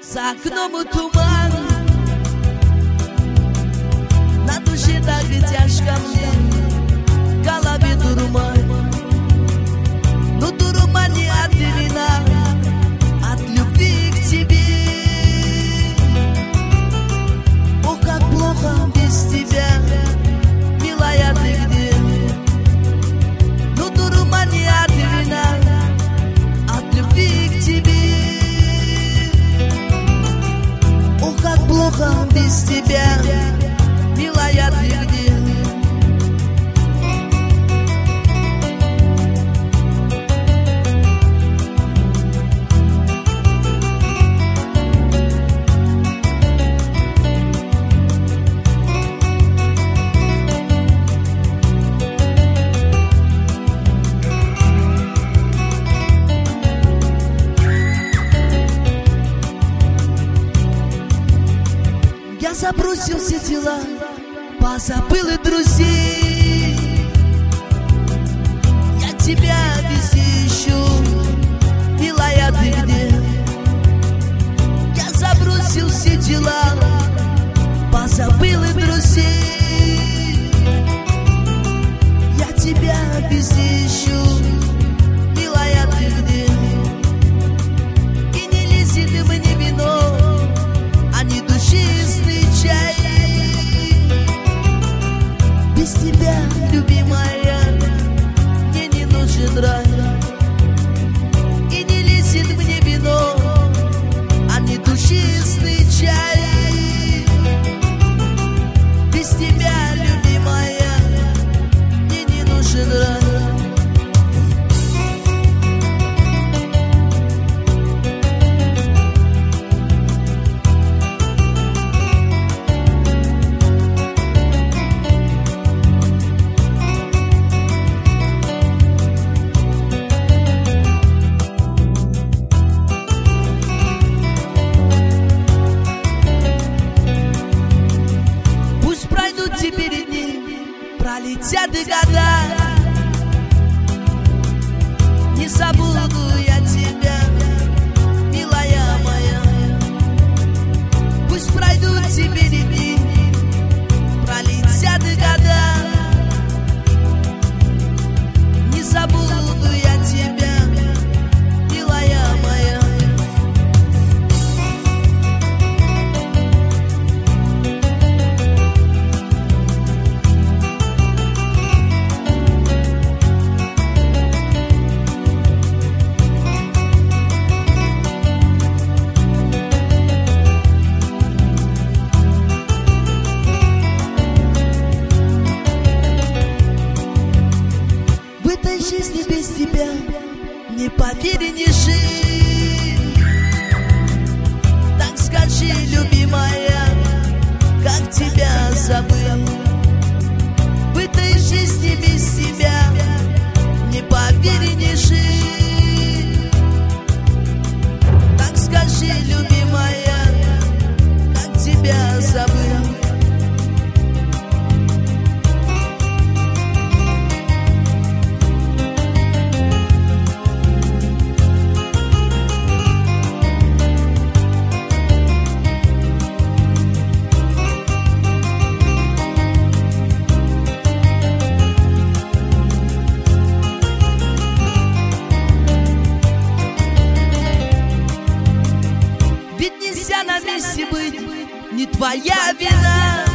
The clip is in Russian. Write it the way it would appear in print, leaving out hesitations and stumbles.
За окном туман, на душе так и тяжко мне, в голове дурман. Но дурман не от вина, от любви к тебе. Ох, как плохо без тебя, милая, ты где? Но дурман не от вина, от любви к тебе. Ох, как плохо без тебя, милая, ты где? Я забросил все дела, позабыл и друзей. Я тебя везде ищу, милая, ты где? Я забросил все дела, позабыл и друзей. Я тебя везде ищу, милая, ты где? И не лезет мне вино, а не душистый чай. Без тебя, любимая, мне не нужен рай. И не лезет мне вино, а не душистый чай. Без тебя, любимая, мне не нужен рай. Теперь дни, пролетят и года, не забуду я тебя, милая моя. Пусть пройдут теперь дни, пролетят и года, не забуду я тебя, милая моя. Жизни без тебя, не поверь, не жить. Так скажи, любимая, как тебя забыл. В этой жизни без тебя, не поверь, не жить. Так скажи, любимая, как тебя забыл. Ведь нельзя на месте быть, не твоя вина.